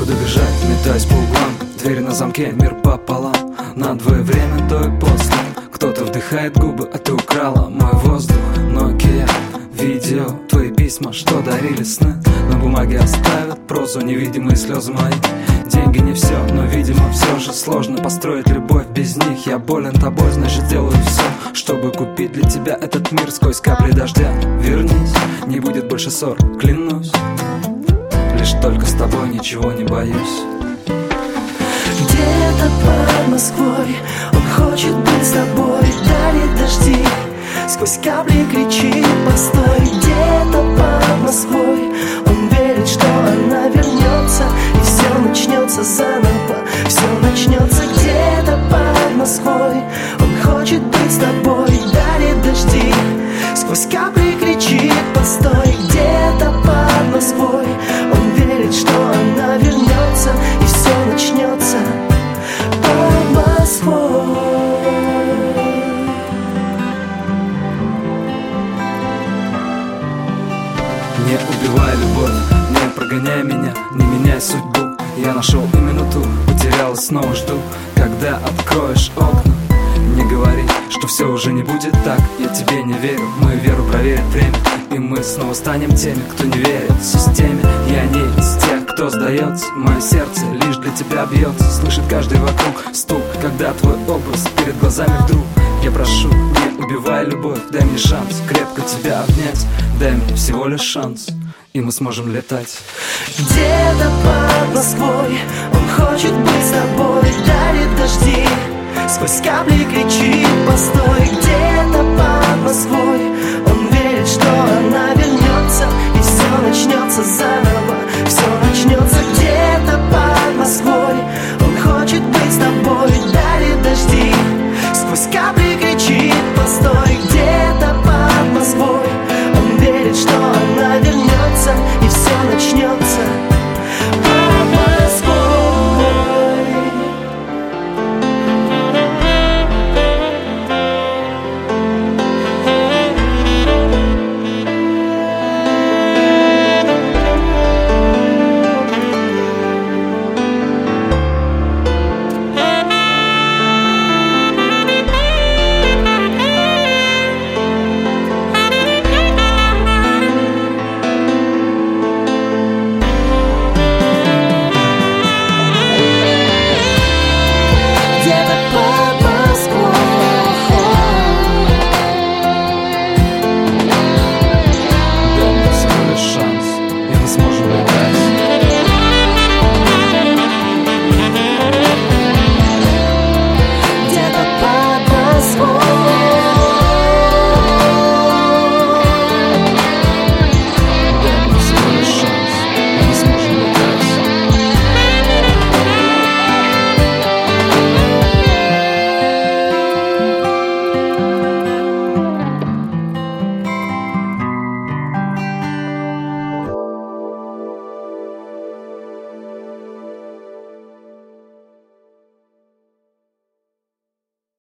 Некуда бежать, метаясь по углам. Двери на замке, мир пополам. Надвое время до и после. Кто-то вдыхает губы, а ты украла мой воздух. Nokia, видео, твои письма, что дарили сны. На бумаге оставят прозу, невидимые слезы мои. Деньги не все, но, видимо, все же сложно построить любовь без них. Я болен тобой, значит делаю все, чтобы купить для тебя этот мир сквозь капли дождя. Вернись, не будет больше ссор, клянусь. Лишь только с тобой ничего не боюсь. Где-то под Москвой он хочет быть с тобой. Дарит дожди, сквозь капли кричит постой. Где-то под Москвой он верит, что она вернется, и все начнется заново, все начнется. Где-то под Москвой он хочет быть с тобой. Дарит дожди, сквозь капли кричит постой. Где-то под Москвой он верит, что она вернется, и все начнется под Москвой. Не убивай любовь, не прогоняй меня, не меняй судьбу. Я нашел именно ту, потерял и снова жду, когда откроешь окна. Не говори, что все уже не будет так, я тебе не верю. Мою веру проверит время, и мы снова станем теми, кто не верит системе. Я не из тех, кто сдается, мое сердце лишь для тебя бьется. Слышит каждый вокруг стук, когда твой образ перед глазами вдруг. Я прошу, не убивай любовь, дай мне шанс крепко тебя обнять. Дай мне всего лишь шанс, и мы сможем летать. Где-то под Москвой он хочет быть с тобой. Дарит дожди, сквозь капли кричит постой. Где-то под Москвой он верит, что она вернется, и все начнется заново, все начнется.